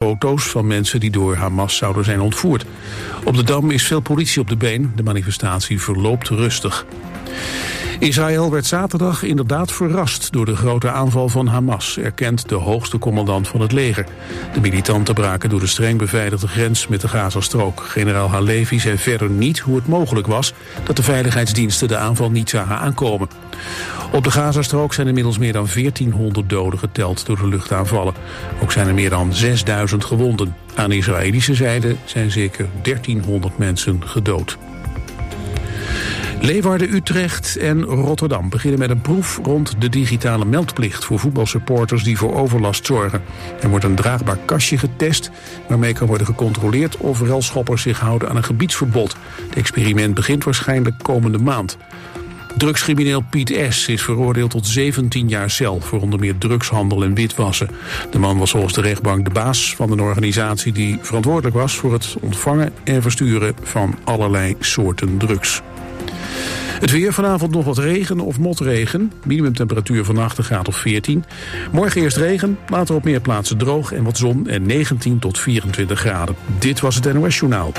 foto's van mensen die door Hamas zouden zijn ontvoerd. Op de Dam is veel politie op de been. De manifestatie verloopt rustig. Israël werd zaterdag inderdaad verrast door de grote aanval van Hamas, erkent de hoogste commandant van het leger. De militanten braken door de streng beveiligde grens met de Gazastrook. Generaal Halevi zei verder niet hoe het mogelijk was dat de veiligheidsdiensten de aanval niet zagen aankomen. Op de Gazastrook zijn inmiddels meer dan 1400 doden geteld door de luchtaanvallen. Ook zijn er meer dan 6000 gewonden. Aan de Israëlische zijde zijn zeker 1300 mensen gedood. Leeuwarden, Utrecht en Rotterdam beginnen met een proef rond de digitale meldplicht voor voetbalsupporters die voor overlast zorgen. Er wordt een draagbaar kastje getest waarmee kan worden gecontroleerd of relschoppers zich houden aan een gebiedsverbod. Het experiment begint waarschijnlijk komende maand. Drugscrimineel Piet S. is veroordeeld tot 17 jaar cel voor onder meer drugshandel en witwassen. De man was volgens de rechtbank de baas van een organisatie die verantwoordelijk was voor het ontvangen en versturen van allerlei soorten drugs. Het weer, vanavond nog wat regen of motregen. Minimumtemperatuur vannacht een graad of 14. Morgen eerst regen, later op meer plaatsen droog en wat zon en 19 tot 24 graden. Dit was het NOS Journaal.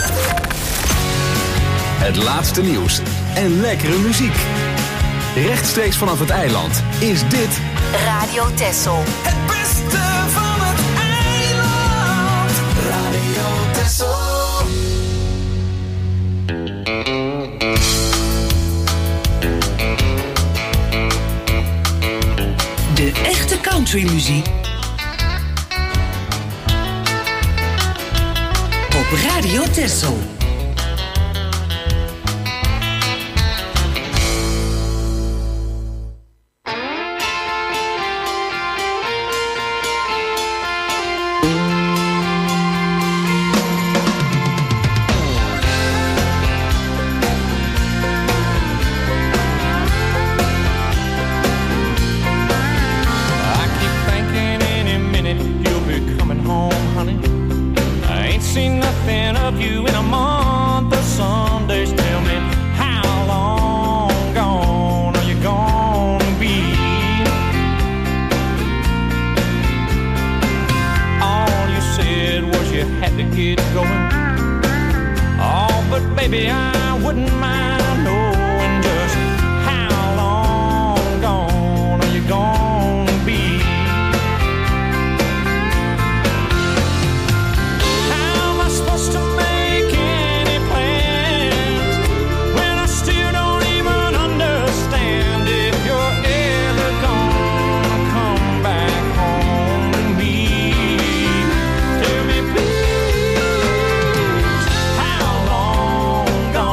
Het laatste nieuws en lekkere muziek. Rechtstreeks vanaf het eiland is dit Radio Texel. Het beste van het eiland. Radio Texel. De echte countrymuziek op Radio Texel. How long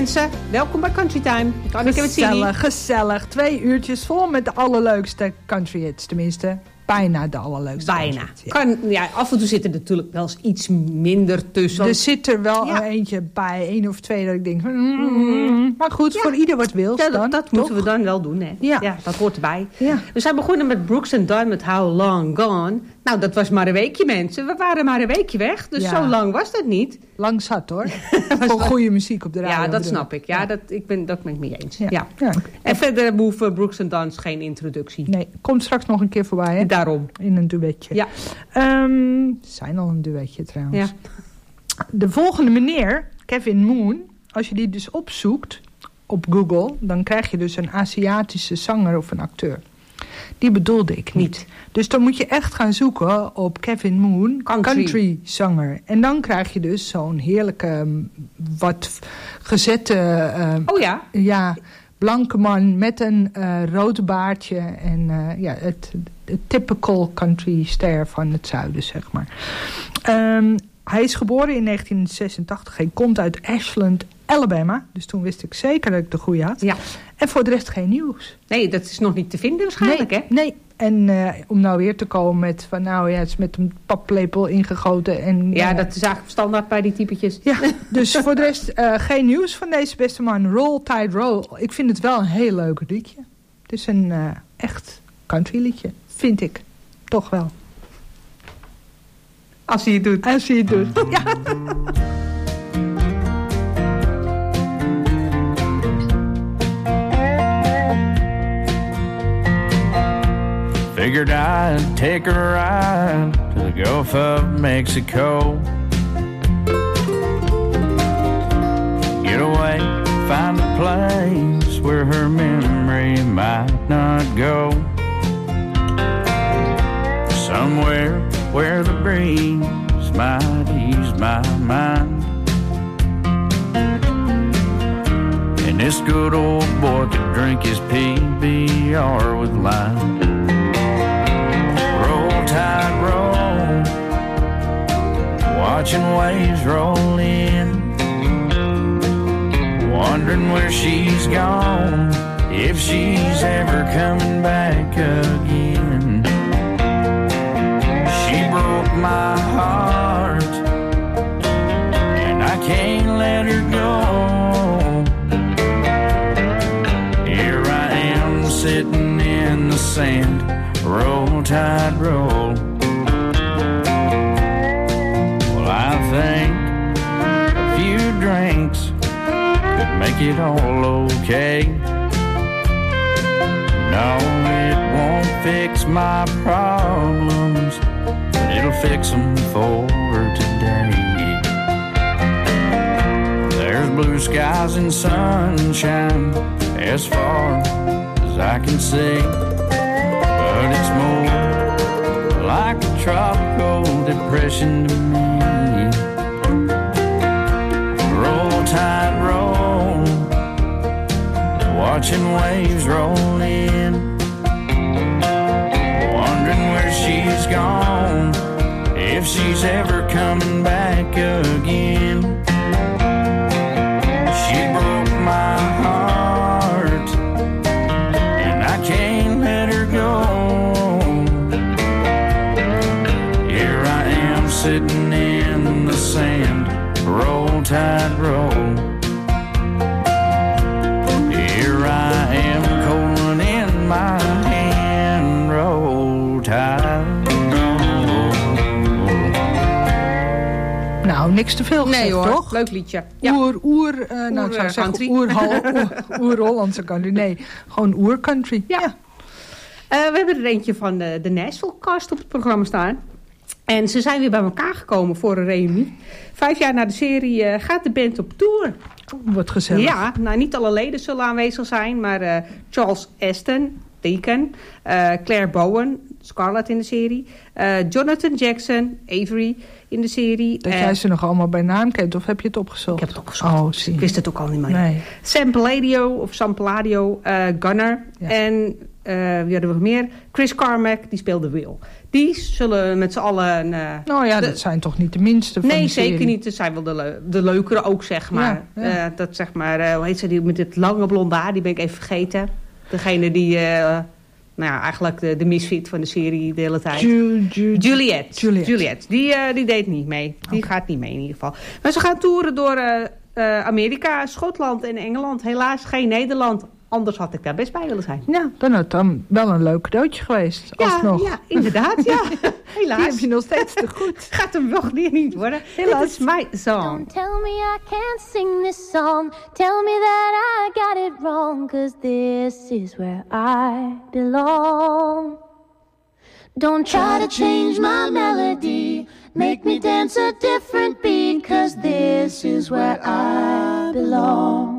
mensen, welkom bij Country Time. Gezellig. 2 uurtjes vol met de allerleukste country hits. Tenminste, bijna de allerleukste. Bijna. Country hits, Ja, af en toe zit er natuurlijk wel eens iets minder tussen. Er zit er wel eentje bij, 1 of 2, dat ik denk... Maar goed, voor ieder wat wil. Dat moeten we dan wel doen, hè? Ja, dat hoort erbij. Ja. We zijn begonnen met Brooks and Dunn met How Long Gone. Nou, dat was maar een weekje, mensen. We waren maar een weekje weg, dus zo lang was dat niet. Lang zat, hoor. Voor goede muziek op de radio. Ja, dat snap ik. Ja, dat ben ik mee eens. Ja. En verder hoeven Brooks and Dunn geen introductie. Nee, komt straks nog een keer voorbij, hè? Daarom. In een duetje. Ja. Zijn al een duetje, trouwens. Ja. De volgende meneer, Kevin Moon, als je die dus opzoekt op Google, dan krijg je dus een Aziatische zanger of een acteur. Die bedoelde ik niet. Dus dan moet je echt gaan zoeken op Kevin Moon, country zanger. En dan krijg je dus zo'n heerlijke, wat gezette... Ja, blanke man met een rood baardje. En het typical country ster van het zuiden, zeg maar. Hij is geboren in 1986. Hij komt uit Ashland, Alabama. Dus toen wist ik zeker dat ik de goede had. Ja. En voor de rest geen nieuws. Nee, dat is nog niet te vinden waarschijnlijk, hè? Nee. En om nou weer te komen met van het is met een paplepel ingegoten. En, dat is eigenlijk standaard bij die typetjes. Ja, dus voor de rest geen nieuws van deze beste man. Roll Tide Roll. Ik vind het wel een heel leuk liedje. Het is een echt country liedje, vind ik. Toch wel. Als hij het doet. Ja. Figured I'd take a ride to the Gulf of Mexico. Get away, find a place where her memory might not go. Somewhere where the breeze might ease my mind. And this good old boy could drink his PBR with lime. Roll tide roll, watching waves roll in, wondering where she's gone, if she's ever coming back again. She broke my heart, and I can't let her go. Here I am sitting in the sand, roll tide roll. Well, I think a few drinks could make it all okay. No, it won't fix my problems, but it'll fix them for today. There's blue skies and sunshine as far as I can see, but it's more like a tropical depression to me. Roll tide roll, watching waves roll in, wondering where she's gone, if she's ever coming back again. She broke my heart, and I can't let her go. Here I am sitting in the sand, roll tide roll. Here I am, cold one in my hand, roll tide roll. Nou, niks te veel gezegd, hoor, toch? Leuk liedje. Ja. Nou, ik zou zeggen oer-Hollandse country. Nee, gewoon oer-country. Ja. We hebben er eentje van de Nashville Cast op het programma staan. En ze zijn weer bij elkaar gekomen voor een reunie. 5 jaar na de serie gaat de band op tour. Wat gezellig. Ja, nou niet alle leden zullen aanwezig zijn, maar Charles Aston, Deacon, Claire Bowen, Scarlett in de serie. Jonathan Jackson, Avery in de serie. Dat jij ze nog allemaal bij naam kent, of heb je het opgezocht? Ik heb het opgezocht. Ik wist het ook al niet meer. Nee. Sam Palladio, Gunnar. Ja. En wie hadden we nog meer? Chris Carmack, die speelde Will. Die zullen met z'n allen... dat zijn toch niet de minste van de serie? Nee, zeker niet. Dat zijn wel de leukere ook, zeg maar. Ja. Dat zeg maar, hoe heet ze die met dit lange blonde haar? Die ben ik even vergeten. Degene die... eigenlijk de misfit van de serie de hele tijd. Juliet. Die deed niet mee. Die gaat niet mee in ieder geval. Maar ze gaan toeren door Amerika, Schotland en Engeland. Helaas geen Nederland. Anders had ik daar best bij willen zijn. Ja, dan had het wel een leuk cadeautje geweest. Alsnog. Ja, inderdaad. Ja. Helaas. Die heb je nog steeds te goed. Gaat hem nog niet worden. Helaas. Dit is my song. Don't tell me I can't sing this song. Tell me that I got it wrong. 'Cause this is where I belong. Don't try to change my melody. Make me dance a different beat. 'Cause this is where I belong.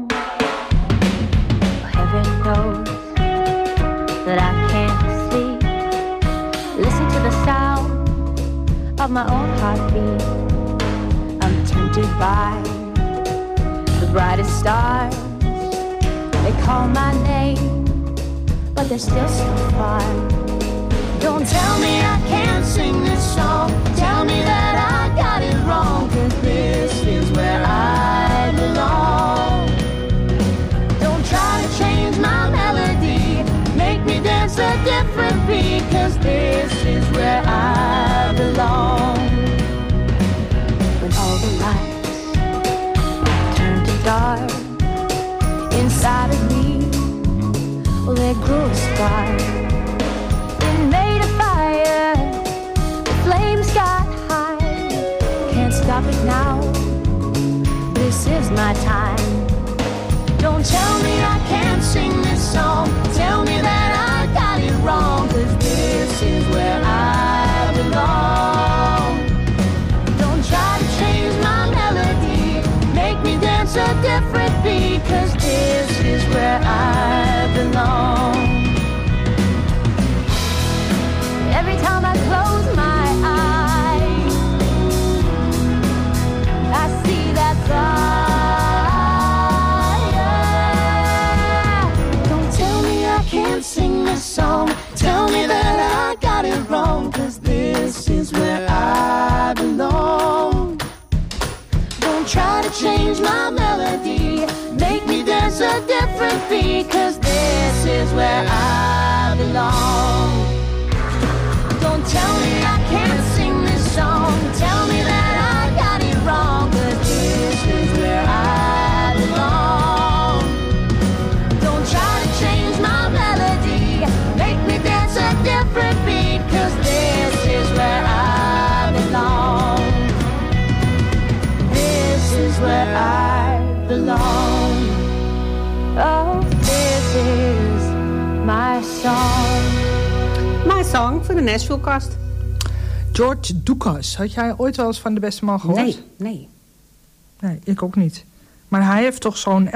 Heaven knows that I can't sleep. Listen to the sound of my own heartbeat. I'm tempted by the brightest stars. They call my name, but they're still so far. Don't tell me I can't sing this song. Tell me that I got it wrong. 'Cause this is where I belong. Don't try to change my melody. Make me dance a different beat. 'Cause this is where I belong. When all the lights turn to dark inside of me, well, there grew a spark. It made a fire. The flames got high. Can't stop it now. This is my time. Don't tell me I can't sing this song. Tell me that I got it wrong. 'Cause this is where I belong. Don't try to change my melody. Make me dance a different beat. 'Cause this is where I belong. Every time I close my eyes, I see that fire. Can't sing this song. Tell me that I got it wrong. 'Cause this is where I belong. Don't try to change my melody. Make me dance a different beat. 'Cause this is where I belong. Don't tell me I can't sing this song. Tell me that I got it wrong. 'Cause this is where I belong. Don't try to change my melody. Make me dance a different beat. 'Cause this is where I belong. This is where I belong. Oh, this is my song. My song voor de Nashville-kast. George Lucas. Had jij ooit wel eens van De Beste Man gehoord? Nee, ik ook niet. Maar hij heeft toch zo'n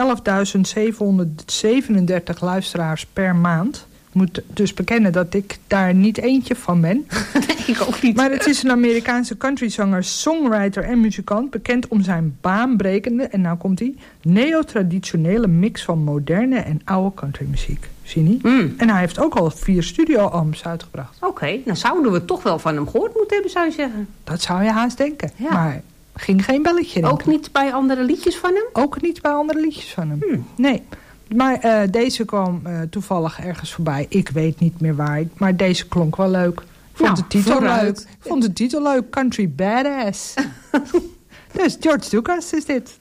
11.737 luisteraars per maand. Ik moet dus bekennen dat ik daar niet eentje van ben. Nee, ik ook niet. Maar het is een Amerikaanse countryzanger, songwriter en muzikant. Bekend om zijn baanbrekende, en nou komt hij, neo-traditionele mix van moderne en oude countrymuziek. Zie je niet? En hij heeft ook al 4 studioalbums uitgebracht. Oké, nou zouden we toch wel van hem gehoord moeten hebben, zou je zeggen. Dat zou je haast denken. Ja. Maar ging geen belletje ook niet bij andere liedjes van hem? Ook niet bij andere liedjes van hem. Nee. Maar deze kwam toevallig ergens voorbij. Ik weet niet meer waar. Maar deze klonk wel leuk. Vond de titel leuk. Vond de titel leuk. Country Badass. Dus George Lucas is dit.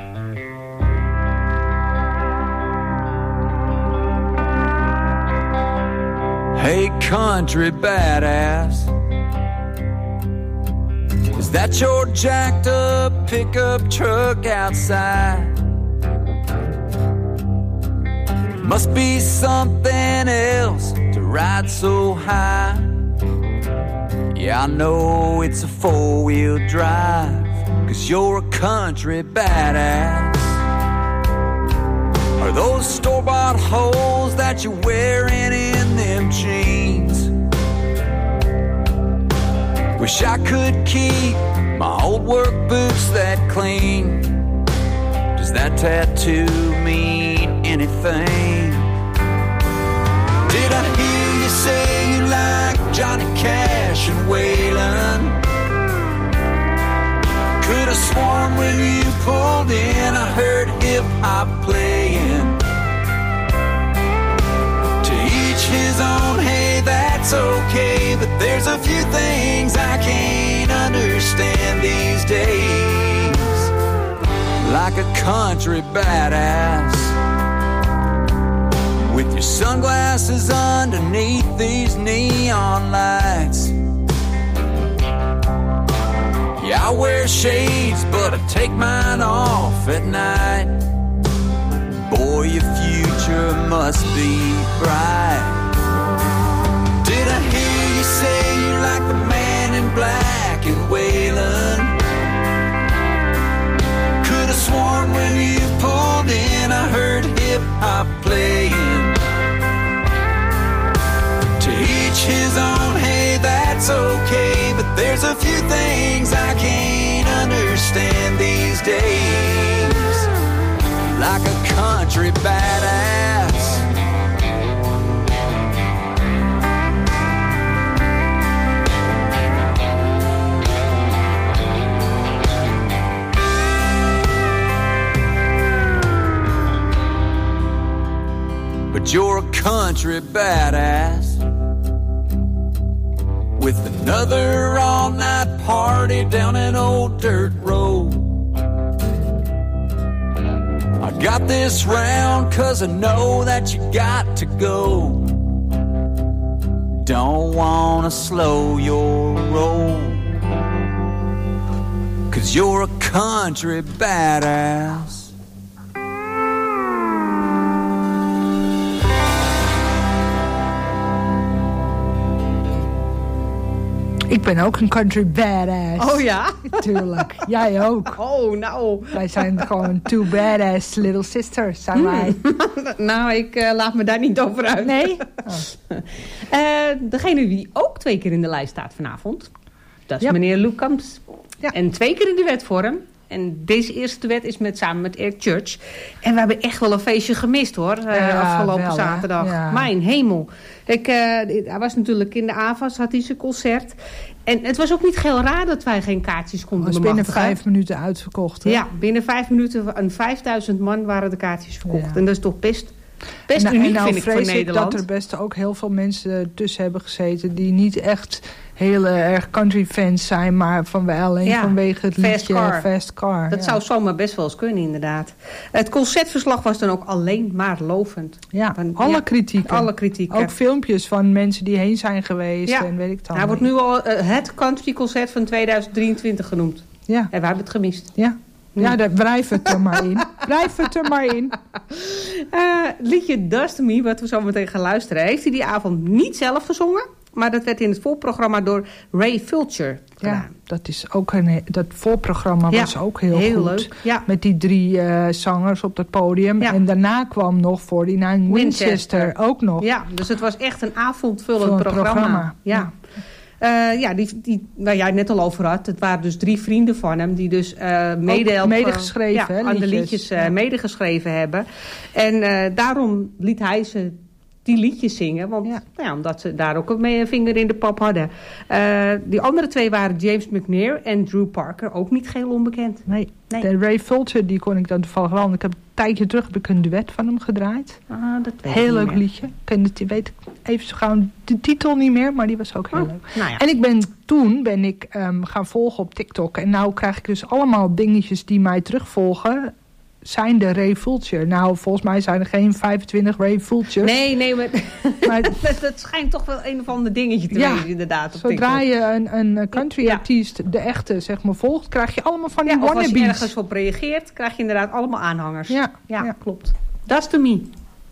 Hey, country badass, is that your jacked up pickup truck outside? Must be something else to ride so high. Yeah, I know it's a 4-wheel drive, 'cause you're a country badass. Are those store-bought holes that you're wearing in them jeans? Wish I could keep my old work boots that clean. Does that tattoo mean anything? Did I hear you say you like Johnny Cash and Waylon? Could have sworn when you pulled in I heard hip-hop playing. To each his own, hey, that's okay. But there's a few things I can't understand these days. Like a country badass with your sunglasses underneath these neon lights. Yeah, I wear shades, but I take mine off at night. Boy, your future must be bright. Did I hear you say you like the man in black and Waylon? Could have sworn when you pulled in I heard hip-hop playing. To each his own, hey, that's okay. But there's a few things I can't understand these days. Like a country badass. But you're a country badass with another all-night party down an old dirt road. I got this round 'cause I know that you got to go. Don't wanna slow your roll, 'cause you're a country badass. Ik ben ook een country badass. Oh ja? Tuurlijk. Jij ook. Oh, nou. Wij zijn gewoon two badass little sisters, zijn wij. Nou, ik laat me daar niet over uit. Nee? Degene die ook 2 keer in de lijst staat vanavond, dat is meneer Luke Combs. Ja. En 2 keer in duetvorm. En deze eerste duet is samen met Eric Church. En we hebben echt wel een feestje gemist, hoor. Afgelopen zaterdag. Ja. Mijn hemel. Hij was natuurlijk in de AVAS, had hij zijn concert. En het was ook niet heel raar dat wij geen kaartjes konden bemachtigen. Het was binnen 5 minuten uitverkocht. Hè? Ja, binnen 5 minuten en 5000 man waren de kaartjes verkocht. Ja. En dat is toch best uniek, vind ik, voor Nederland. Dat er best ook heel veel mensen tussen hebben gezeten die niet echt heel erg country fans zijn, maar alleen vanwege het liedje Fast Car. Dat zou zomaar best wel eens kunnen, inderdaad. Het concertverslag was dan ook alleen maar lovend. Ja, alle kritieken. Ook filmpjes van mensen die heen zijn geweest en weet ik dan. Hij wordt nu al het countryconcert van 2023 genoemd. Ja. En we hebben het gemist. Ja. Ja, blijf het er maar in. Blijf het er maar in. Liedje Dust Me, wat we zo meteen gaan luisteren, heeft hij die avond niet zelf gezongen. Maar dat werd in het voorprogramma door Ray Fulcher gedaan. Ja, dat is ook dat voorprogramma was ook heel goed. Leuk. Ja. Met die 3 zangers op het podium. Ja. En daarna kwam nog 49 Winchester ook nog. Ja, dus het was echt een avondvullend programma. Ja. Waar jij het net al over had. Het waren dus 3 vrienden van hem die dus medegeschreven aan de liedjes medegeschreven hebben. En daarom liet hij ze die liedjes zingen. Want omdat ze daar ook een vinger in de pap hadden. Die andere 2 waren James McNair en Drew Parker. Ook niet geheel onbekend. Nee. De Ray Fulcher, die kon ik dan toevallig wel. Ik heb een tijdje terug een duet van hem gedraaid. Dat weet heel leuk liedje. Ik weet even zo gauw de titel niet meer, maar die was ook heel leuk. Nou ja. En toen ben ik gaan volgen op TikTok. En nou krijg ik dus allemaal dingetjes die mij terugvolgen. Zijn de Ray Fulcher. Nou, volgens mij zijn er geen 25 Ray Fulchers. Nee, maar dat schijnt toch wel een of ander dingetje te wezen, inderdaad. Op zodra je een country artiest, de echte, zeg maar, volgt, krijg je allemaal van die wannabes. Als je ergens op reageert, krijg je inderdaad allemaal aanhangers. Ja, klopt. That's to me.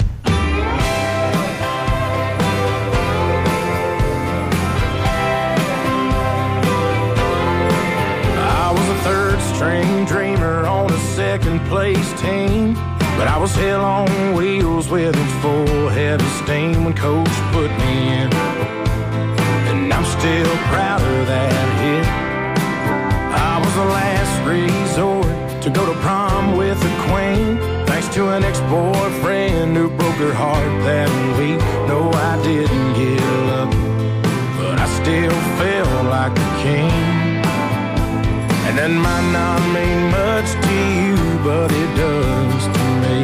I was a third string dreamer on a second place team, but I was hell on wheels with a full head of steam when coach put me in, and I'm still still proud of that hit. I was the last resort to go to prom with the queen, thanks to an ex-boyfriend who broke her heart that week. No, I didn't get lucky, but I still felt like a king. And that might not mean much to you, but it does to me.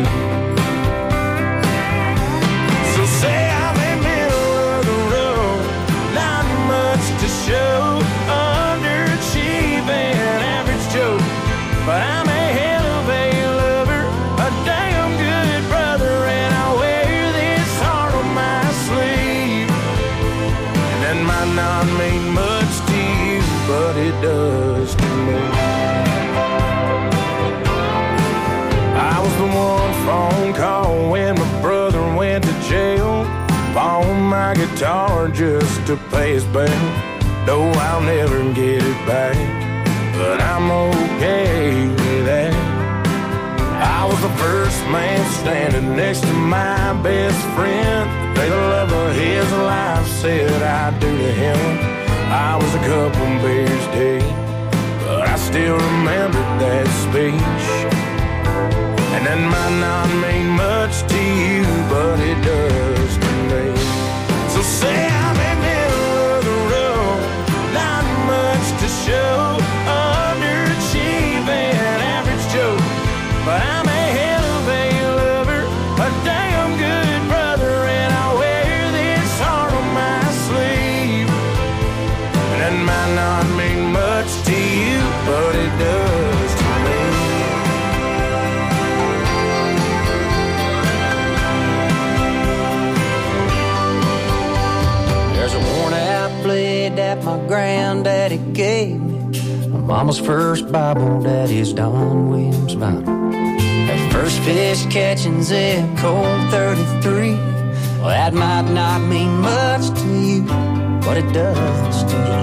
So say I'm in the middle of the road, not much to show, underachieving, average Joe, but I'm a hell of a lover, a damn good brother, and I wear this heart on my sleeve. And that might not mean much to you, but it does to me. I was the one phone call when my brother went to jail, pawned my guitar just to pay his bail. No, I'll never get it back, but I'm okay with that. I was the first man standing next to my best friend. The day the love of his life said I do to him. I was a couple beers deep, but I still remember that speech. And that might not mean much to you, but it does to me. So say I'm in the middle of the road, not much to show, underachieving, average Joe, but I'm a hell of a lover, a damn good brother, and I wear this heart on my sleeve. And that might not mean much to you, but it does to me. There's a worn-out blade that my granddaddy gave me, my mama's first Bible, daddy's Don Williams Bible. That first fish catching Zip Code 33, well, that might not mean much to you, but it does to me.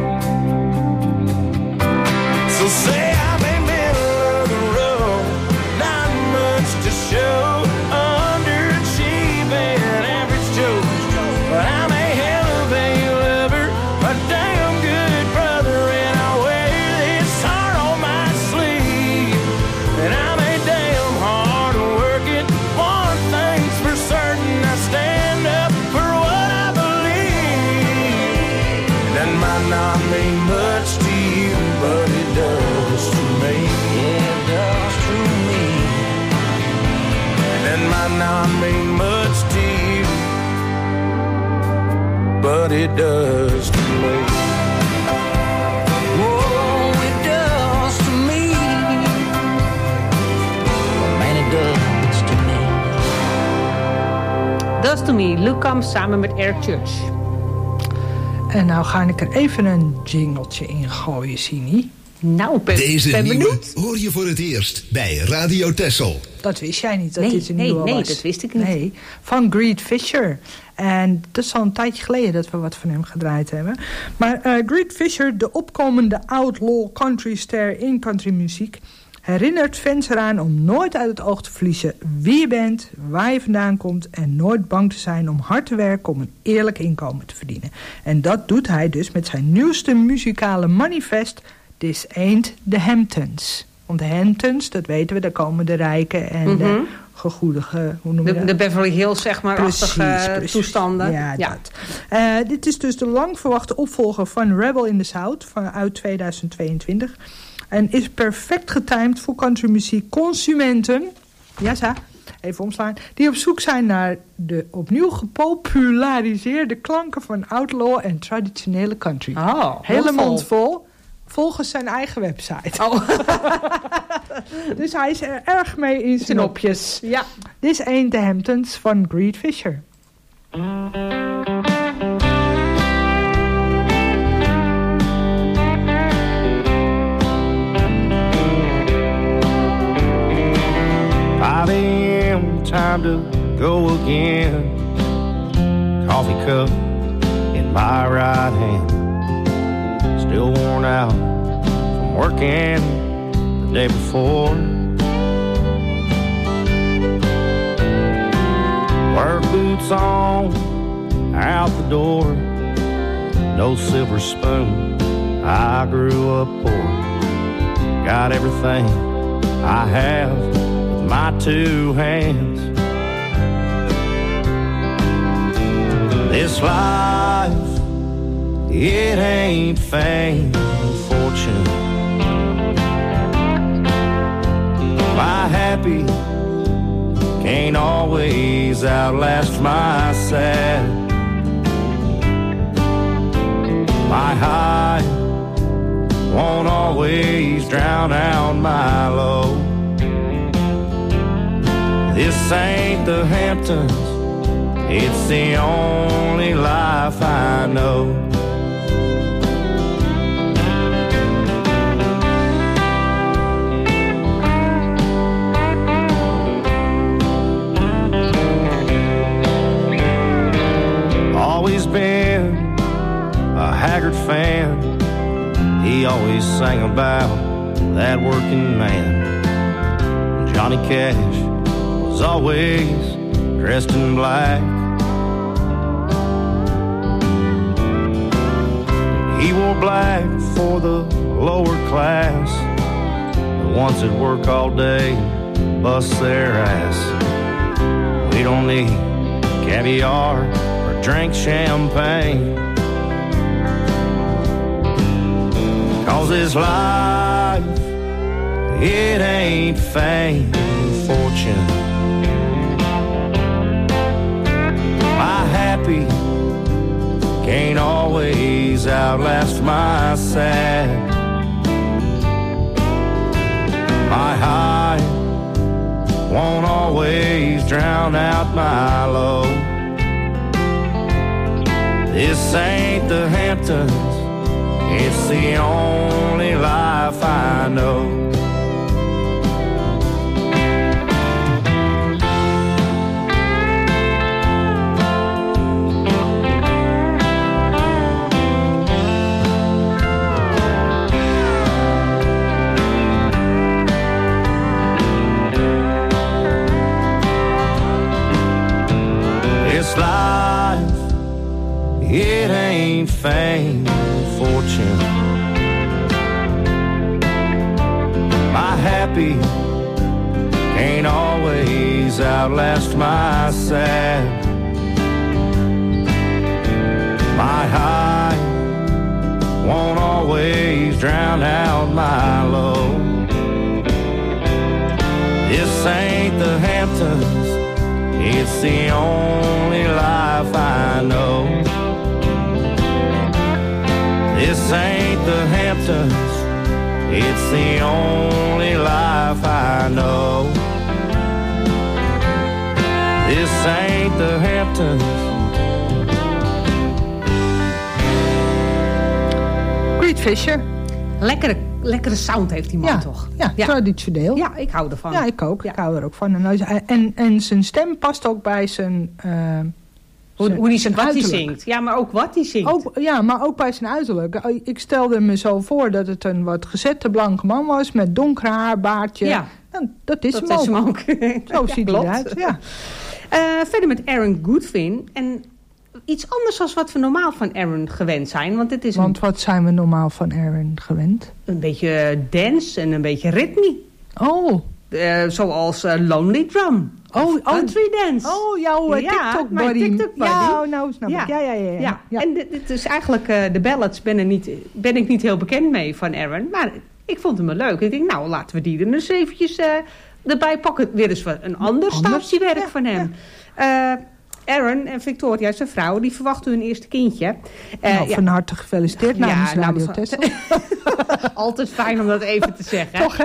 So say I'm in the middle of the road, not much to show, underachieving, average Joe, but I'm a hell of a lover, a damn good brother, and I wear this heart on my sleeve. And I'm a damn hard working, one thing's for certain, I stand up for what I believe. And that might not mean much to you, but it does to me. Yeah, it does to me. And that might not mean much to you, but it does to me. Oh, it does to me. Oh, man, it does to me. Does to me, Lucam samen met Air Church. En nou ga ik er even een jingletje in gooien, Sini. Nou, Deze ben nieuwe benieuwd. hoor je voor het eerst bij Radio Texel. Dat wist jij niet, dat Nee, dit een nieuwe was. nee, dat wist ik niet. Nee, van Greed Fisher. En dat is al een tijdje geleden dat we wat van hem gedraaid hebben. Maar Greed Fisher, de opkomende outlaw countryster in countrymuziek, herinnert fans eraan om nooit uit het oog te verliezen wie je bent, waar je vandaan komt en nooit bang te zijn om hard te werken om een eerlijk inkomen te verdienen. En dat doet hij dus met zijn nieuwste muzikale manifest, This Ain't the Hamptons. Want de Hamptons, dat weten we, daar komen de rijken en de gegoedige, hoe noem je dat? De Beverly Hills, zeg maar, achtige toestanden. Ja, dat. Dit is dus de lang verwachte opvolger van Rebel in the South uit 2022. En is perfect getimed voor countrymuziek consumenten. Ja, zo. Even omslaan. Die op zoek zijn naar de opnieuw gepopulariseerde klanken van outlaw en traditionele country. Oh, hele mond vol. Volgens zijn eigen website. Oh. Dus hij is er erg mee in zijn opjes. Ja. This Ain't the Hamptons van Greed Fisher. Time to go again. Coffee cup in my right hand, still worn out from working the day before. Work boots on, out the door, no silver spoon. I grew up poor, got everything I have with my two hands. This life, it ain't fame and fortune. My happy can't always outlast my sad. My high won't always drown out my low. This ain't the Hamptons, it's the only life I know. Always been a Haggard fan. He always sang about that working man. Johnny Cash was always dressed in black. He wore black for the lower class, the ones that work all day, bust their ass. We don't need caviar or drink champagne, 'cause this life, it ain't fame and fortune. My happy can't always outlast my sad. My high won't always drown out my low. This ain't the Hamptons, it's the only life I know. This life, it ain't fame and fortune. My happy can't always outlast my sad. My high won't always drown out my low. This ain't the Hamptons, it's the only life I know. This ain't the Hamptons, it's the only life I know. This ain't the Hamptons. Reed Fisher. Lekkere sound heeft die man toch? Ja, traditioneel. Ja, ik hou ervan. Ja, ik ook. Ja. Ik hou er ook van. En zijn stem past ook bij zijn... Hoe hij wat hij zingt. Ja, maar ook wat hij zingt. Maar ook bij zijn uiterlijk. Ik stelde me zo voor dat het een wat gezette blanke man was... met donker haar, baardje. Ja. Nou, dat is hem ook. Zo ziet hij eruit. Ja. Verder met Aaron Goodwin. En iets anders dan wat we normaal van Aaron gewend zijn. Want wat zijn we normaal van Aaron gewend? Een beetje dance en een beetje ritme. Oh. Zoals Lonely Drum. Country dance. Oh, jouw TikTok buddy. Ja, nou snap ik. Ja. En dit is eigenlijk de ballads ben ik niet heel bekend mee van Aaron. Maar ik vond hem wel leuk. Ik denk, nou, laten we die er eens eventjes erbij pakken. Weer eens een ander statiewerk van hem. Aaron en Victoria, zijn vrouw, die verwachten hun eerste kindje. Van harte gefeliciteerd namens Radio Tessel. Altijd fijn om dat even te zeggen. Toch, hè?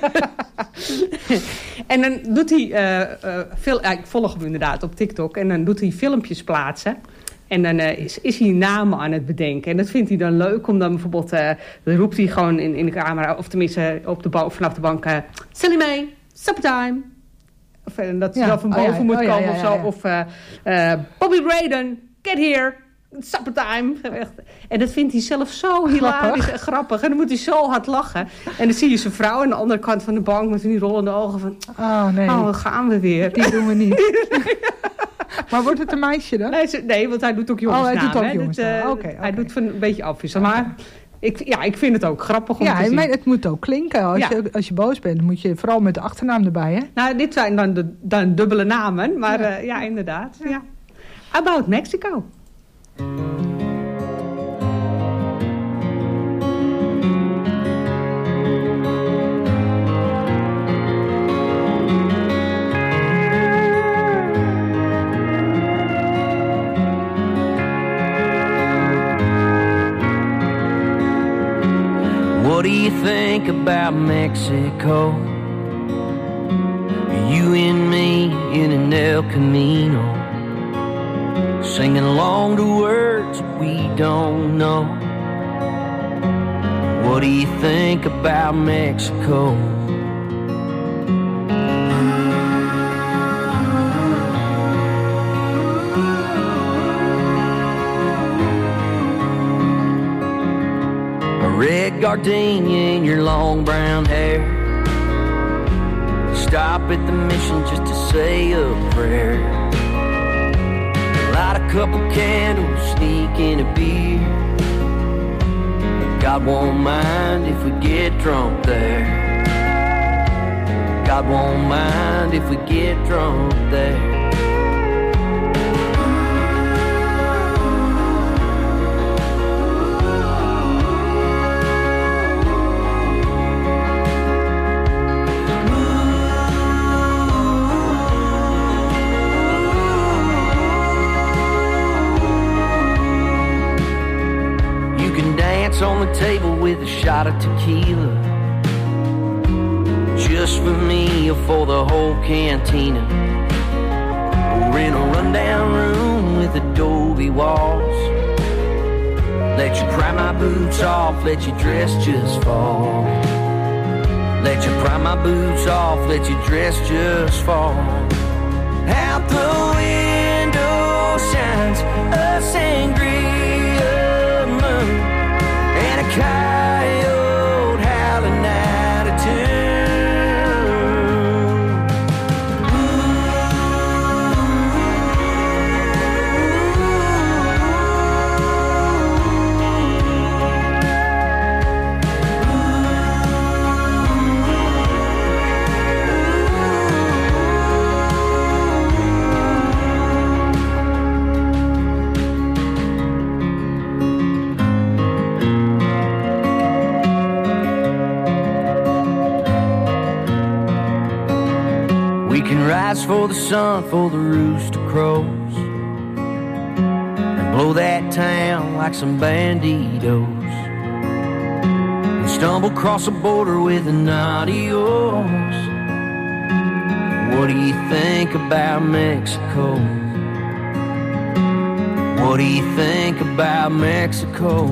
En dan doet hij ik volg hem inderdaad op TikTok. En dan doet hij filmpjes plaatsen. En dan is hij namen aan het bedenken. En dat vindt hij dan leuk. Om dan bijvoorbeeld, dan roept hij gewoon in de camera. Of tenminste vanaf de bank. Sally Mae, supper time. Of dat hij dan van boven moet komen of zo. Of Bobby Braden, get here. Supper time. En dat vindt hij zelf zo hilarisch en grappig. En dan moet hij zo hard lachen. En dan zie je zijn vrouw aan de andere kant van de bank met die rollende ogen van... Oh nee. Oh, gaan we weer. Die doen we niet. Maar wordt het een meisje dan? Nee, want hij doet ook jongensnaam. Hij doet ook jongensnaam. Hij doet een beetje afwisselen. Maar ik vind het ook grappig om te zien. Ja, het moet ook klinken. Als je boos bent, moet je vooral met de achternaam erbij, hè? Nou, dit zijn dan dubbele namen. Maar inderdaad. Ja. About Mexico. What do you think about Mexico? You and me in an El Camino, singing along to words we don't know. What do you think about Mexico? Red gardenia in your long brown hair. Stop at the mission just to say a prayer. Light a couple candles, sneak in a beer. God won't mind if we get drunk there. God won't mind if we get drunk there. On the table with a shot of tequila, just for me or for the whole cantina, or in a rundown room with adobe walls. Let you pry my boots off, let your dress just fall. Let you pry my boots off, let your dress just fall. Out the window shines a sangria moon and a coyote howling out of rise for the sun, for the rooster crows, and blow that town like some banditos, and stumble across the border with an adios. What do you think about Mexico? What do you think about Mexico?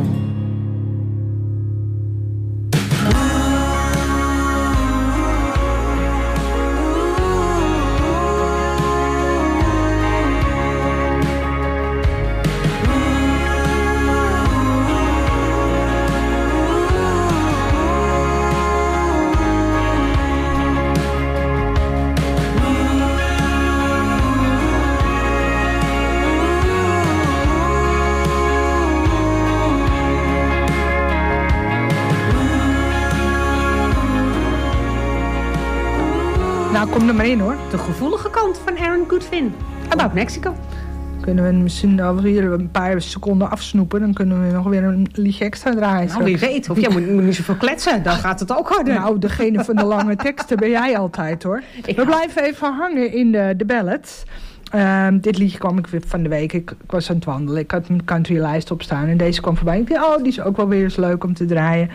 Nou, kom er maar in hoor. De gevoelige kant van Aaron Goodwin. About Mexico. Kunnen we misschien alweer een paar seconden afsnoepen. Dan kunnen we nog weer een liedje extra draaien. Nou, wie weet. Of jij moet niet zoveel kletsen. Dan gaat het ook harder. Nou, degene van de lange teksten ben jij altijd hoor. We blijven even hangen in de ballads. Dit liedje kwam ik weer van de week. Ik was aan het wandelen. Ik had een countrylijst opstaan. En deze kwam voorbij. Ik dacht, die is ook wel weer eens leuk om te draaien.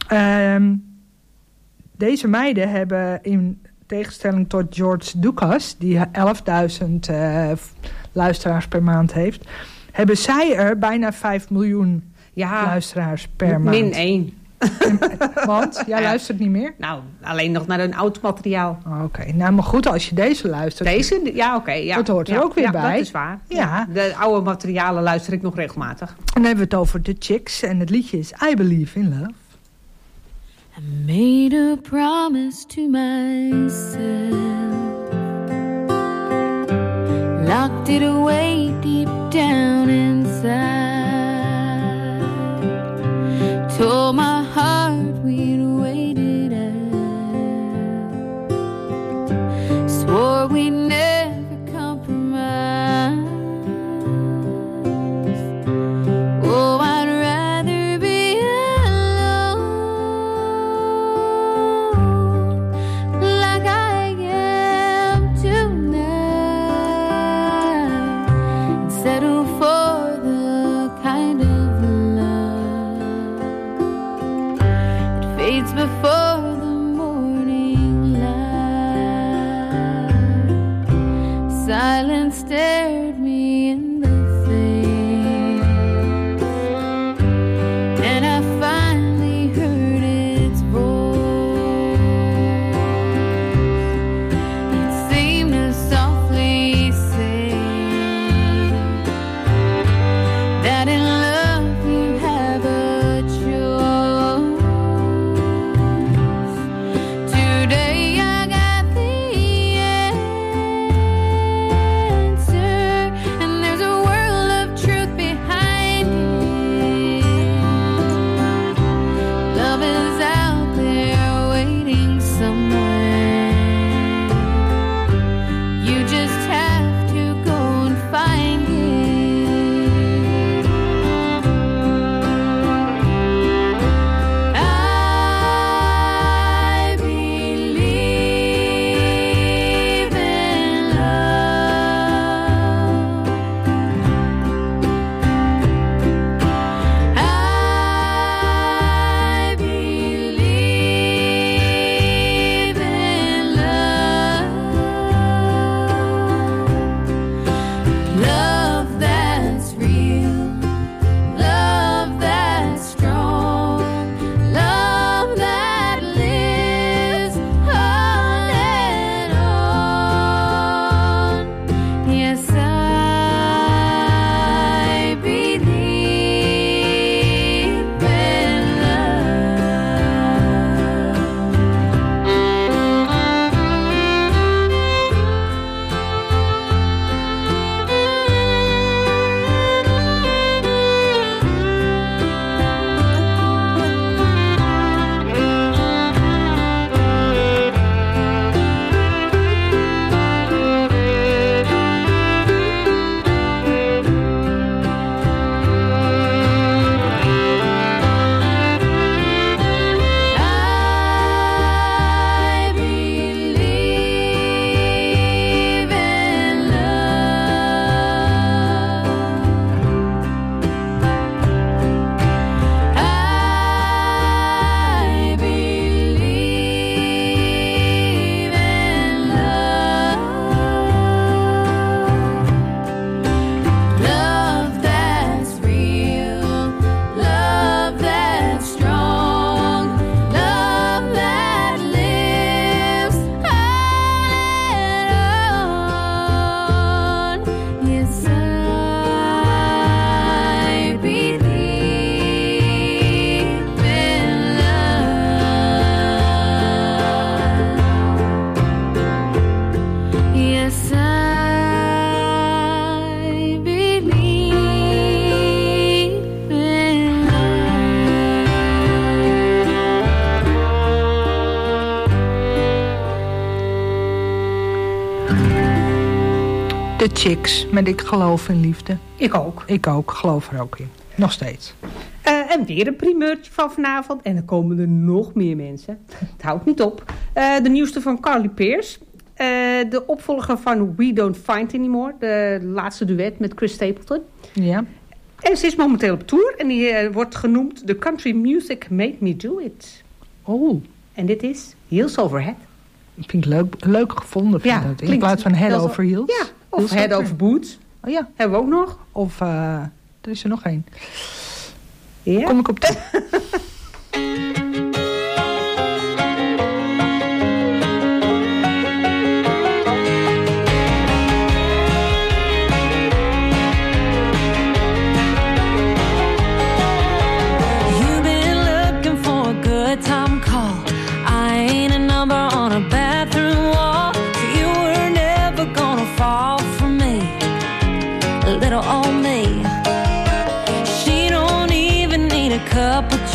Deze meiden hebben in tegenstelling tot George Lucas, die 11.000 luisteraars per maand heeft, hebben zij er bijna 5 miljoen luisteraars per maand. Min 1. Want? Jij luistert niet meer? Nou, alleen nog naar een oud materiaal. Oké, nou maar goed, als je deze luistert. Deze? Ja, oké. Ja. Dat hoort er ook weer bij. Dat is waar. Ja. De oude materialen luister ik nog regelmatig. En dan hebben we het over The Chicks en het liedje is I Believe in Love. I made a promise to myself, locked it away deep down inside. Told my heart we'd wait it out. Swore we'd never compromise. Oh, I'd rather be alone, like I am tonight, and settle for the kind of love that fades before the morning light. Silence stared me in the face, and I finally heard its voice. It seemed to softly say that in love you have a choice. Today I got the answer, and there's a world of truth behind it. Love is out there waiting somewhere. You just have to go and find it. I believe in love. I believe in love. Love that's real, love that's strong, love that lives on and on. Yes, I believe in I believe in love. Love that's real, love that's strong, love that lives on and on. Yes, I believe in love. Yes, I believe in De Chicks, met Ik geloof in liefde. Ik ook. Ik ook, geloof er ook in. Nog steeds. En weer een primeurtje van vanavond. En er komen er nog meer mensen. Het houdt niet op. De nieuwste van Carly Pearce. De opvolger van We Don't Fight Anymore. De laatste duet met Chris Stapleton. Ja. En ze is momenteel op tour. En die wordt genoemd The Country Music Made Me Do It. Oh. En dit is Heels Over Head. Vind ik leuk gevonden. Vind Ja, dat. In plaats van Head Over Heels. Ja, of Head Over Boots. Oh ja. Hebben we ook nog. Of, er is er nog één. Ja. Kom ik op toe. You've been looking for a good time call. I ain't a number on a bathroom wall. So you were never gonna fall for me.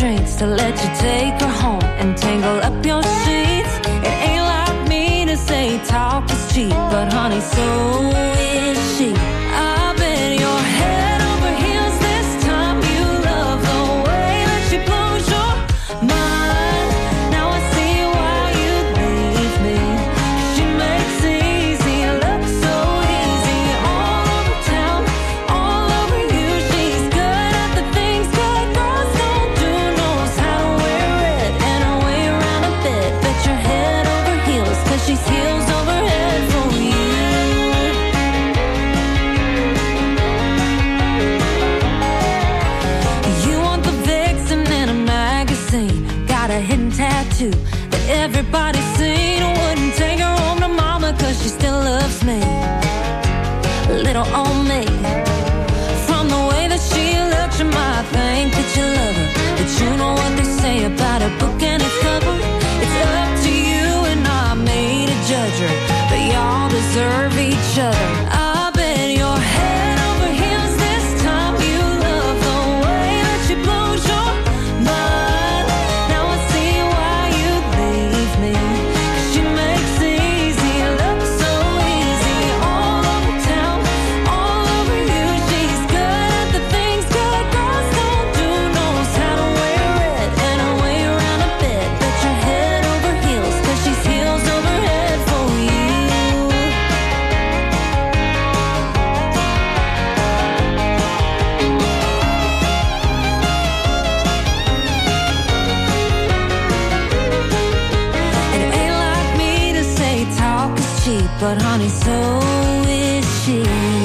restraints to let you take her home and tangle up your sheets. It ain't like me to say talk is cheap, but honey, so is she. I bet your head over heels this time. You love the way that she blows your mind. Now I see why you leave me. She makes it easy, look so easy. All over town, all over you. She's good at the things good girls don't do. Knows how to wear red and her way around a bed. Bet your head over heels, 'cause she's heels over head for you. You want the vixen in a magazine. Got a hidden tattoo that everybody's seen. Wouldn't take her home to mama 'cause she still loves me. Little old me. From the way that she looks, you might think that you love her, but you know what they say about a book and its cover. It's up to you and not me to judge her, but y'all deserve each other. I bet your head over heels this time. You love the way that she blows your mind. Now I see why you leave me. She makes it easy, look so easy. All over town, all over you. She's good at the things good girls don't do. Knows how to wear red and her way around a bed. Bet your head over heels, 'cause she's heels over head for you. It ain't like me to say talk is cheap, but honey, so is she.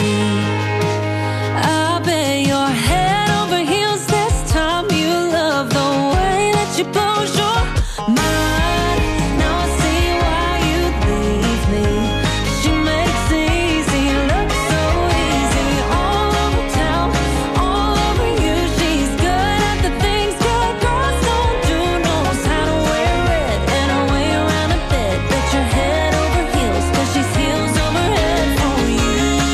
I bet your head over heels this time. You love the way that she blows your mind. Now I see why you leave me. She makes it easy, look so easy. All over town, all over you. She's good at the things good girls don't do. Knows how to wear red and her way around a bed. Bet your head over heels, 'cause she's heels over head for you.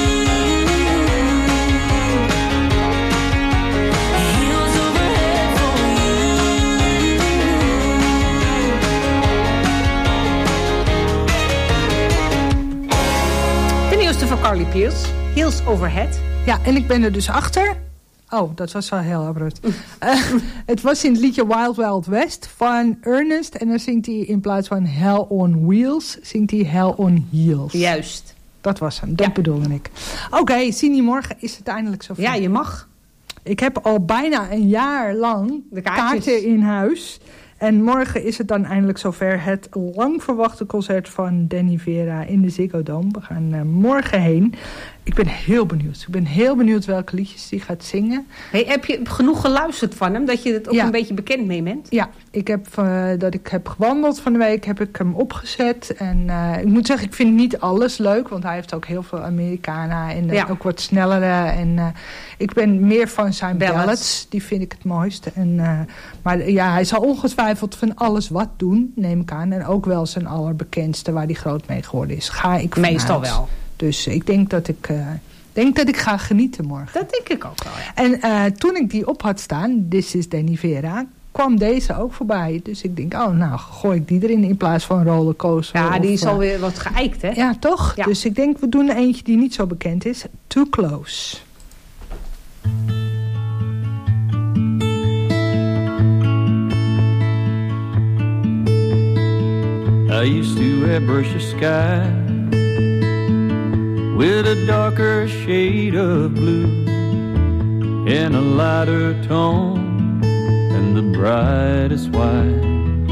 Heels over head for you. De nieuwste van Carly Pearce, Heels Overhead. Ja, en ik ben er dus achter. Oh, dat was wel heel abrupt. Het was in het liedje Wild Wild West van Ernest. En dan zingt hij in plaats van Hell on Wheels, zingt hij Hell on Heels. Juist. Dat was hem, dat bedoelde ik. Oké, Sini, morgen is het eindelijk zover. Ja, je mag. Ik heb al bijna een jaar lang De kaartjes kaarten in huis. En morgen is het dan eindelijk zover. Het lang verwachte concert van Danny Vera in de Ziggo Dome. We gaan morgen heen. Ik ben heel benieuwd. Ik ben heel benieuwd welke liedjes hij gaat zingen. Hey, heb je genoeg geluisterd van hem, dat je het ook een beetje bekend mee bent? Ja, ik heb gewandeld van de week, heb ik hem opgezet. En ik moet zeggen, ik vind niet alles leuk. Want hij heeft ook heel veel Americana en ook wat snellere. En ik ben meer van zijn ballads. Die vind ik het mooiste. Maar ja, hij zal ongetwijfeld van alles wat doen, neem ik aan. En ook wel zijn allerbekendste, waar hij groot mee geworden is. Ga ik vanuit. Meestal wel. Dus ik denk dat ik ga genieten morgen. Dat denk ik ook wel, ja. En toen ik die op had staan, This is Danny Vera, kwam deze ook voorbij. Dus ik denk, gooi ik die erin in plaats van Rollercoaster. Ja, die is alweer wat geëikt, hè? Ja, toch? Ja. Dus ik denk, we doen er eentje die niet zo bekend is. Too Close. I used to airbrush the sky with a darker shade of blue and a lighter tone than the brightest white.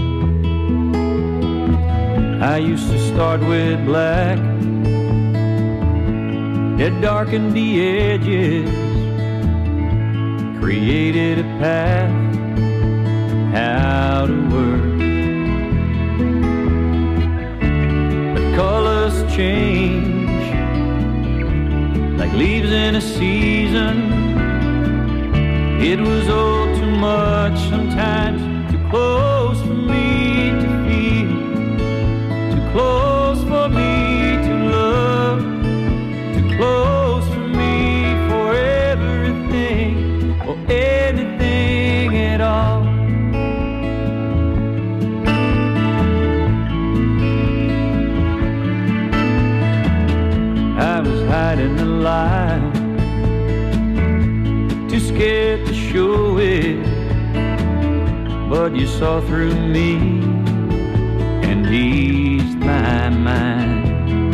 I used to start with black, it darkened the edges, created a path how to work. But colors change like leaves in a season. It was all too much sometimes, too close for me to feel, too close for me to love, too close for me for everything or anything at all. but you saw through me and eased my mind.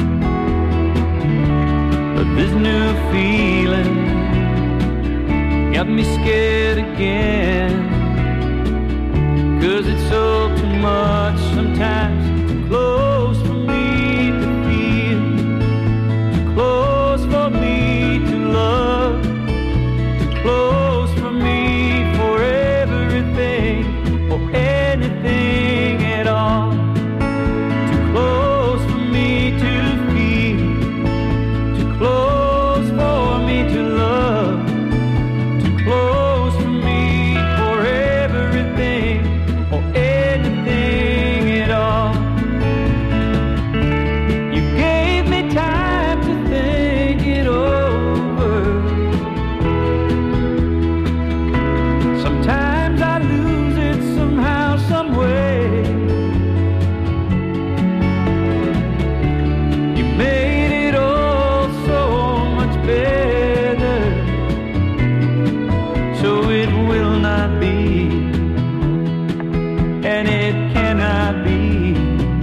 But this new feeling got me scared again, 'cause it's all too much sometimes, too close for me to feel, too close for me to love, too close for me for everything or anything at all, too close for me to feel, too close for me to love, too close for me for everything or anything at all. You gave me time to think it over. Sometimes I lose it somehow, some way. You made it all so much better, so it will not be, and it cannot be,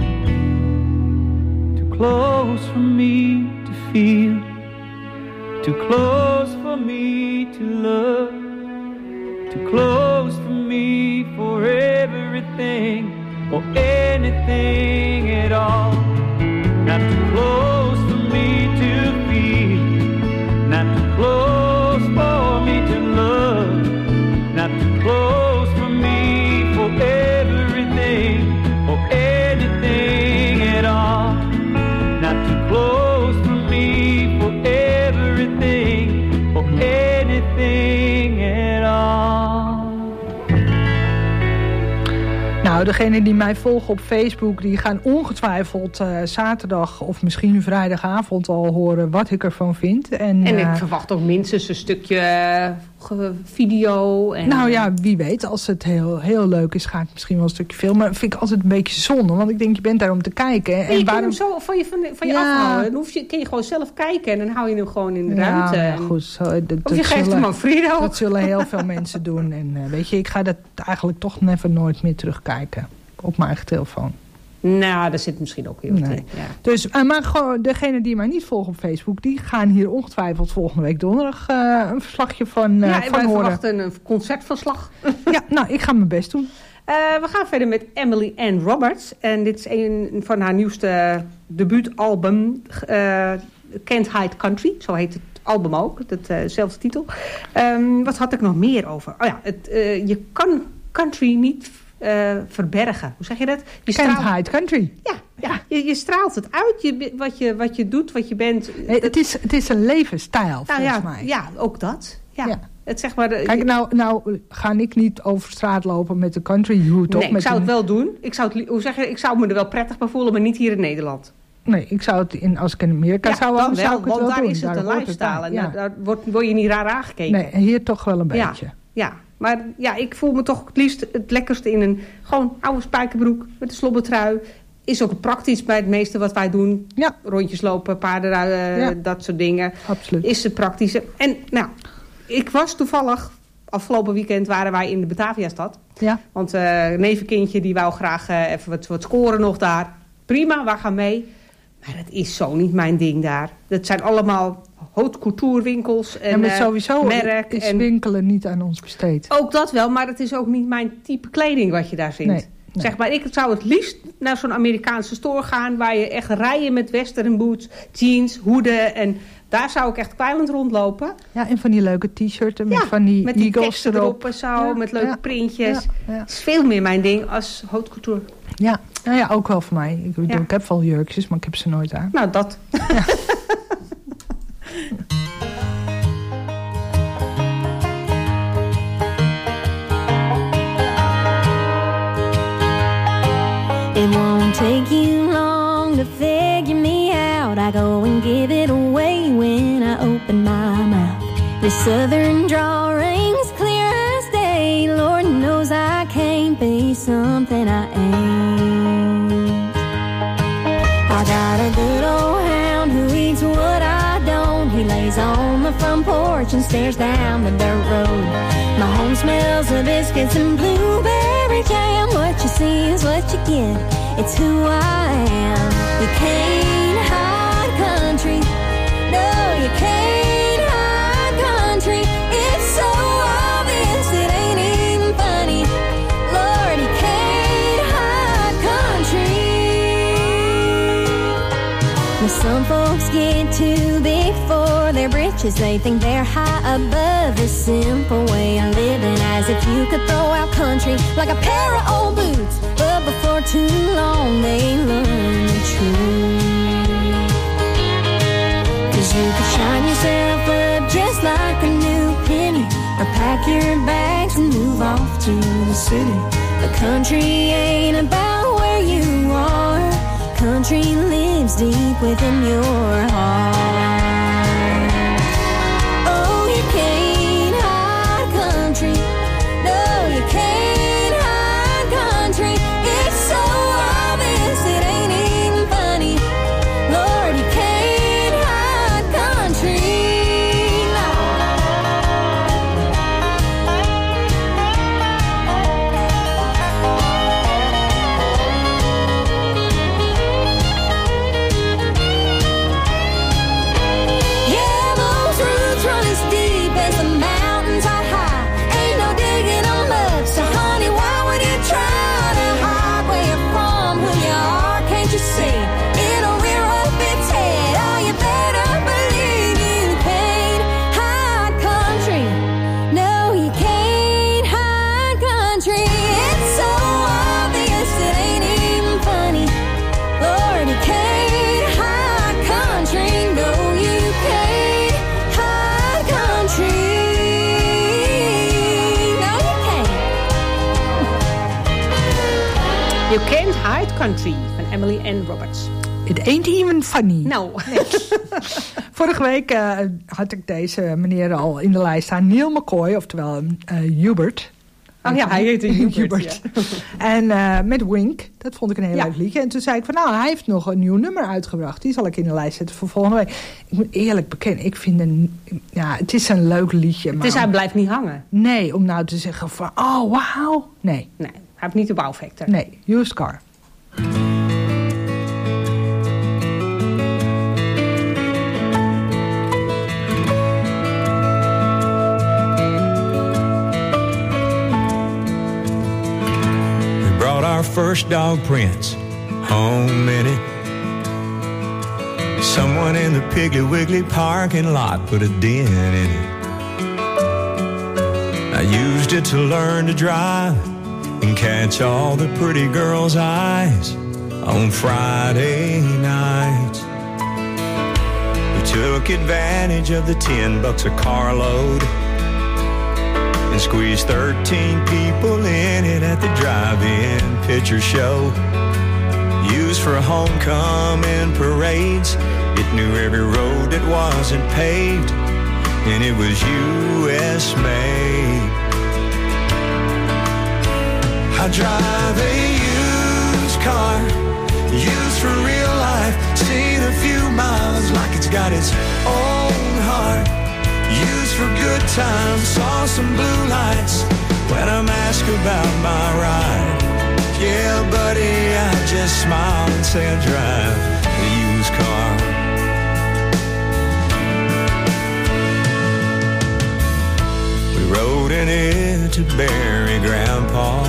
too close for me to feel, too close for me to love, too close for me for everything or anything at all. Not too close for me to feel, not too close for me to love, not too close for me for everything or anything at all. Not too close for me for everything or anything at all. Nou, degenen die mij volgen op Facebook, die gaan ongetwijfeld zaterdag of misschien vrijdagavond al horen wat ik ervan vind. En ik verwacht ook minstens een stukje video. En, nou ja, wie weet. Als het heel, heel leuk is, ga ik misschien wel een stukje filmen. Maar dat vind ik altijd een beetje zonde, want ik denk, je bent daar om te kijken. En je kan hem zo van je afhouden. Dan kun je gewoon zelf kijken en dan hou je hem gewoon in de ruimte. Ja, goed. Zo, of je geeft hem aan Frido. Dat zullen heel veel mensen doen. En weet je, ik ga dat eigenlijk toch nooit meer terugkijken op mijn eigen telefoon. Nou, daar zit misschien ook heel wat in. Ja. Dus, maar gewoon degenen die mij niet volgen op Facebook, die gaan hier ongetwijfeld volgende week donderdag een verslagje van wij horen. verwachten een concertverslag. Ja, nou, ik ga mijn best doen. We gaan verder met Emily Ann Roberts. En dit is een van haar nieuwste debuutalbum, Can't Hide Country. Zo heet het album ook, dezelfde titel. Wat had ik nog meer over? Oh ja, je kan country niet verbergen. Hoe zeg je dat? Can't hide country. Ja. Je straalt het uit, wat je doet, wat je bent. Het is een levensstijl, volgens mij. Ja, ook dat. Ja. Het, zeg maar, kijk, nou ga ik niet over straat lopen met de country hoed op. Nee, ik zou het wel doen. Ik zou me er wel prettig bij voelen, maar niet hier in Nederland. Nee, ik zou het als ik in Amerika zou ik het wel want daar doen. Is het een lifestyle. En daar word je niet raar aangekeken. Nee, hier toch wel een beetje. Ja. Maar ja, ik voel me toch het liefst het lekkerste in een gewoon oude spijkerbroek met een slobbertrui. Is ook praktisch bij het meeste wat wij doen. Ja. Rondjes lopen, paardenruien, dat soort dingen. Absoluut. Is het praktische. En nou, ik was toevallig, afgelopen weekend waren wij in de Bataviastad. Ja. Want nevenkindje die wou graag even wat scoren nog daar. Prima, we gaan mee. Maar dat is zo niet mijn ding daar. Dat zijn allemaal haute couture winkels en maar sowieso merk. Is winkelen niet aan ons besteed. Ook dat wel, maar het is ook niet mijn type kleding wat je daar vindt. Nee. Zeg maar, ik zou het liefst naar zo'n Amerikaanse store gaan waar je echt rijen met western boots, jeans, hoeden en daar zou ik echt kwijlend rondlopen. Ja, en van die leuke t-shirts met van die eagles erop en zo, met leuke printjes. Ja. Het is veel meer mijn ding als haute couture. Ja, nou ja, ook wel voor mij. Ik bedoel, ik heb wel jurkjes, maar ik heb ze nooit aan. Nou, dat. Ja. It won't take you long to figure me out. I go and give it away when I open my mouth. The southern drawl rings clear as day. Lord knows I can't be something I ain't. I got a good old hound who eats what I don't. He lays on the front porch and stares down the dirt road. My home smells of biscuits and blueberry jam. What you see is what you get. It's who I am. You can't hide country. No, you can't hide country. It's so obvious it ain't even funny. Lord, you can't hide country. Well, some folks get too big for their britches. They think they're high above this simple way of living, as if you could throw out country like a pair of old boots. But before too long they learn the truth. 'Cause you could shine yourself up just like a new penny, or pack your bags and move off to the city. The country ain't about where you are. Country lives deep within your heart. Oh, you can't hide country. No, you can't hide country. It's so obvious it ain't even funny. Lord, you can't hide country. You Can't Hide Country van Emily Ann Roberts. It ain't even funny. Nou. Nee. Vorige week had ik deze meneer al in de lijst staan. Neil McCoy, oftewel Hubert. Oh ja, hij heette Hubert. Ja. En met Wink, dat vond ik een heel leuk liedje. En toen zei ik van, nou, hij heeft nog een nieuw nummer uitgebracht. Die zal ik in de lijst zetten voor volgende week. Ik moet eerlijk bekennen, ik vind het is een leuk liedje. Maar Dus hij blijft niet hangen? Nee, om nou te zeggen van, oh, wauw. Nee. Nee, hij heeft niet de wow-factor. Nee, Used Car. Our first dog Prince home in it. Someone in the Piggly Wiggly parking lot put a dent in it. I used it to learn to drive and catch all the pretty girls' eyes on Friday nights. We took advantage of the $10 a carload and squeezed 13 people in it at the drive-in picture show. Used for homecoming parades, it knew every road that wasn't paved, and it was U.S. made. I drive a used car, used for real life, seen a few miles like it's got its own heart. Used for good times, saw some blue lights when I'm asked about my ride. Yeah, buddy, I just smile and say I drive a used car. We rode in it to bury Grandpa.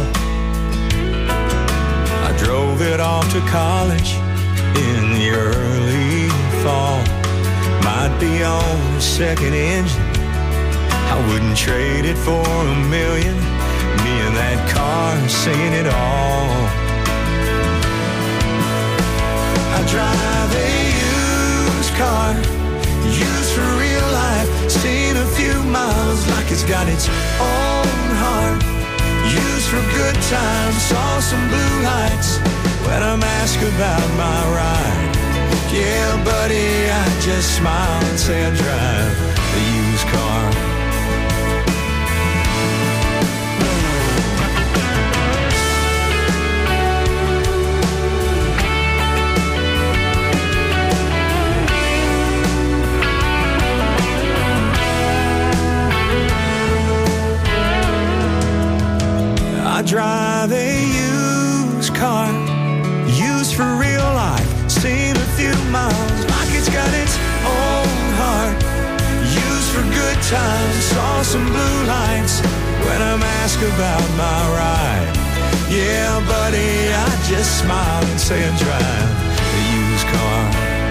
I drove it off to college in the early fall. Might be on the second engine, I wouldn't trade it for $1 million. Me and that car singing it all. I drive a used car, used for real life, seen a few miles like it's got its own heart. Used for good times, saw some blue lights when I'm asked about my ride. Yeah, buddy, I just smile and say I drive a used car. sunshine, saw some blue lights when I'm asked about my ride. Yeah, buddy, I just smile and say I drive a used car.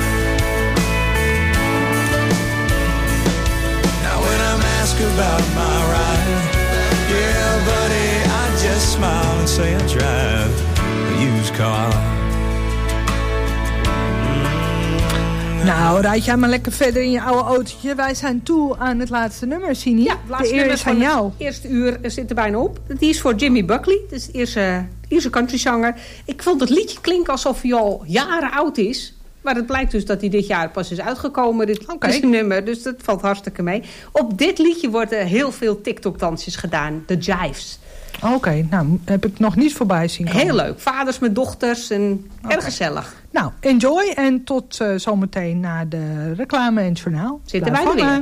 Now when I'm asked about my ride, yeah, buddy, I just smile and say I drive a used car. Nou, rijd jij maar lekker verder in je oude autootje. Wij zijn toe aan het laatste nummer, Sini. Ja, het laatste nummer is aan jou. Het eerste uur zit er bijna op. Die is voor Jimmy Buckley. Dat is de Ierse countryzanger. Ik vond het liedje klinken alsof hij al jaren oud is. Maar het blijkt dus dat hij dit jaar pas is uitgekomen. Dit is een nummer, dus dat valt hartstikke mee. Op dit liedje worden heel veel TikTok-dansjes gedaan. De jives. Oké, nou, heb ik nog niet voorbij zien komen. Heel leuk. Vaders met dochters en erg gezellig. Nou, enjoy en tot zometeen na de reclame en het journaal. Zitten wij er weer.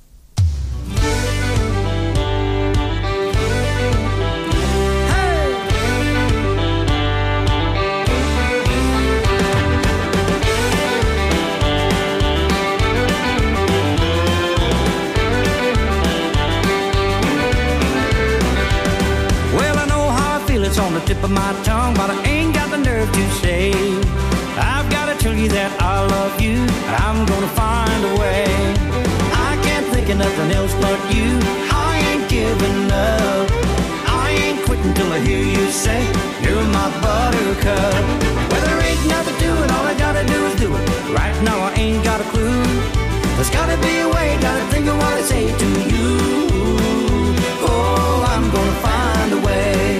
It's on the tip of my tongue, but I ain't got the nerve to say I've got to tell you that I love you, and I'm gonna find a way. I can't think of nothing else but you. I ain't giving up. I ain't quitting till I hear you say you're my buttercup. Well, there ain't nothing to it, all I gotta do is do it. Right now I ain't got a clue. There's gotta be a way, gotta think of what I say to you. Oh, I'm gonna find a way.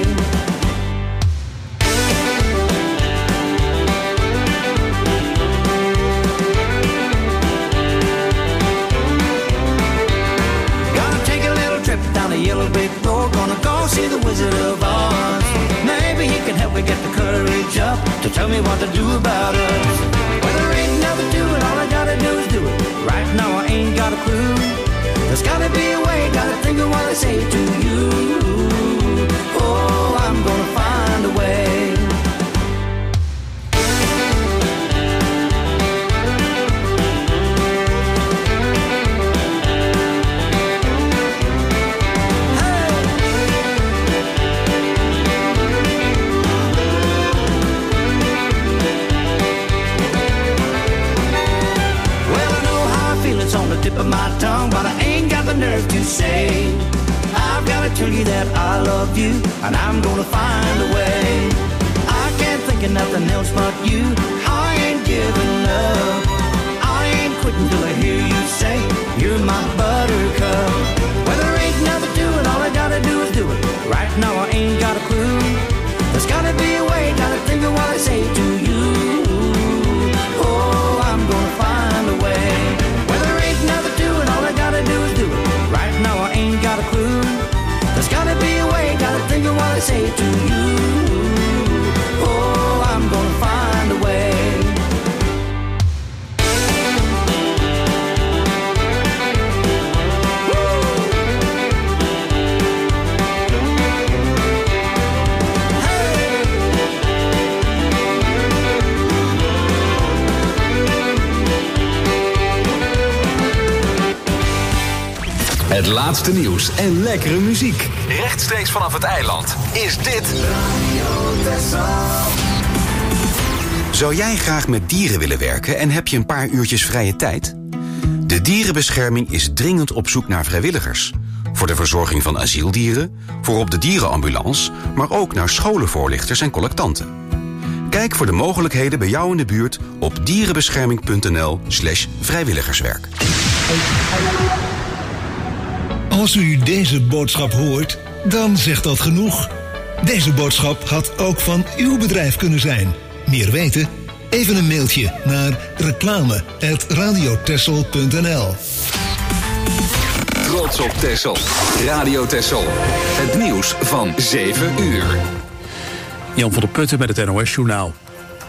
Down the yellow brick road, gonna go see the Wizard of Oz. Maybe he can help me get the courage up to tell me what to do about us. Well, there ain't nothing to it, all I gotta do is do it. Right now I ain't got a clue. There's gotta be a way, gotta think of what I say to you. Oh, I'm gonna find a way. On the tip of my tongue, but I ain't got the nerve to say I've got to tell you that I love you, and I'm gonna find a way. I can't think of nothing else but you. I ain't giving up. I ain't quitting till I hear you say you're my buttercup. Well, there ain't nothing to it, all I gotta do is do it. Right now I ain't got a clue. There's gotta be a way, gotta think of what I say to you. Oh, I'm gonna find a way. Nothing to it, all I gotta do is do it. Right now I ain't got a clue. There's gotta be a way, gotta think of what I say to you. Oh, I'm gonna find a way. Het laatste nieuws en lekkere muziek. Rechtstreeks vanaf het eiland is dit Radio Texel. Zou jij graag met dieren willen werken en heb je een paar uurtjes vrije tijd? De dierenbescherming is dringend op zoek naar vrijwilligers. Voor de verzorging van asieldieren, voor op de dierenambulance, maar ook naar scholenvoorlichters en collectanten. Kijk voor de mogelijkheden bij jou in de buurt op dierenbescherming.nl/vrijwilligerswerk. Als u deze boodschap hoort, dan zegt dat genoeg. Deze boodschap had ook van uw bedrijf kunnen zijn. Meer weten? Even een mailtje naar reclame@radiotexel.nl. Trots op Texel. Radio Texel. Het nieuws van 7 uur. Jan van der Putten met het NOS-journaal.